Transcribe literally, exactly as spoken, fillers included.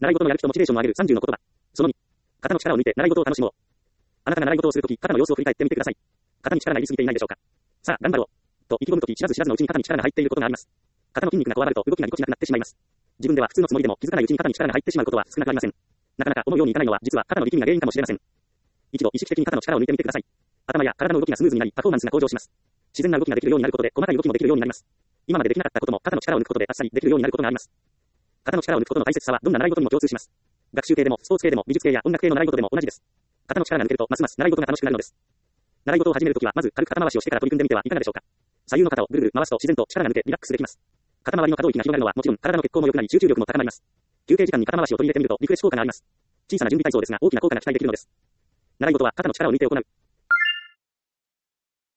習い事のやる気とモチベーションを上げるさんじゅうの言葉。そのに。肩の力を抜いて習い事を楽しもう。あなたが習い事をするとき、肩の様子を振り返ってみてください。肩に力が入りすぎていないでしょうか。さあ、頑張ろう。と意気込むとき、知らず知らずのうちに肩に力が入っていることがあります。肩の筋肉がこわばると動きがぎこちなくなってしまいます。自分では普通のつもりでも気づかないうちに肩に力が入ってしまうことは少なくありません。なかなか思うようにいかないのは実は肩の力みが原因かもしれません。一度意識的に肩の力を抜いてみてください。頭や体の動きがスムーズになり、パフォーマンスが向上します。自然な動きができるようになることで細かい動きもできるようになります。今までできなかったことも肩の力を抜くことであっさりできるようになることがあります。肩の力を抜くことの大切さはどんな習い事にも共通します。学習系でもスポーツ系でも美術系や音楽系の習い事でも同じです。肩の力が抜けるとますます習い事が楽しくなるのです。習い事を始めるときはまず軽く肩回しをしてから取り組んでみてはいかがでしょうか。左右の肩をぐるぐる回すと自然と力が抜けリラックスできます。肩周りの可動域が広がるのはもちろん体の血行も良くなり集中力も高まります。休憩時間に肩回しを取り入れてみるとリフレッシュ効果があります。小さな準備体操ですが大きな効果が期待できるのです。習い事は肩の力を抜いて行う。